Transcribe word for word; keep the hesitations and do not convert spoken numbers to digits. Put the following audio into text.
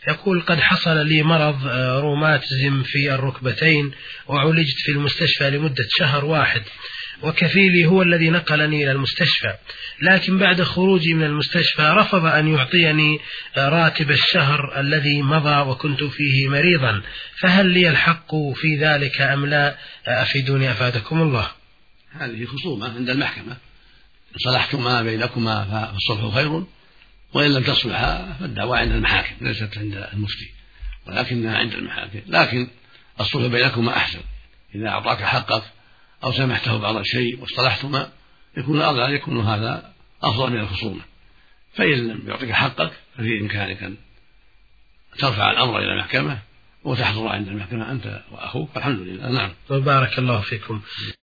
يقول: قد حصل لي مرض روماتيزم في الركبتين، وعولجت في المستشفى لمدة شهر واحد، وكفيلي هو الذي نقلني إلى المستشفى، لكن بعد خروجي من المستشفى رفض أن يعطيني راتب الشهر الذي مضى وكنت فيه مريضا، فهل لي الحق في ذلك أم لا؟ أفيدوني أفادكم الله. هذه خصومة عند المحكمة، إن صلحتما بينكما فالصلح خير، وإن لم تصلحا فالدعوى عند المحاكم ليست عند المفتي ولكنها عند المحاكم، لكن الصلح بينكما أحسن. إذا أعطاك حقك أو سمحته بعض الشيء واصطلحتما يكون الأفضل يكون هذا أفضل من الخصومة. فإن لم يعطيك حقك ففي إمكانك أن ترفع الأمر إلى المحكمة وتحضر عند المحكمة أنت وأخوك. الحمد لله. نعم. وبارك الله فيكم.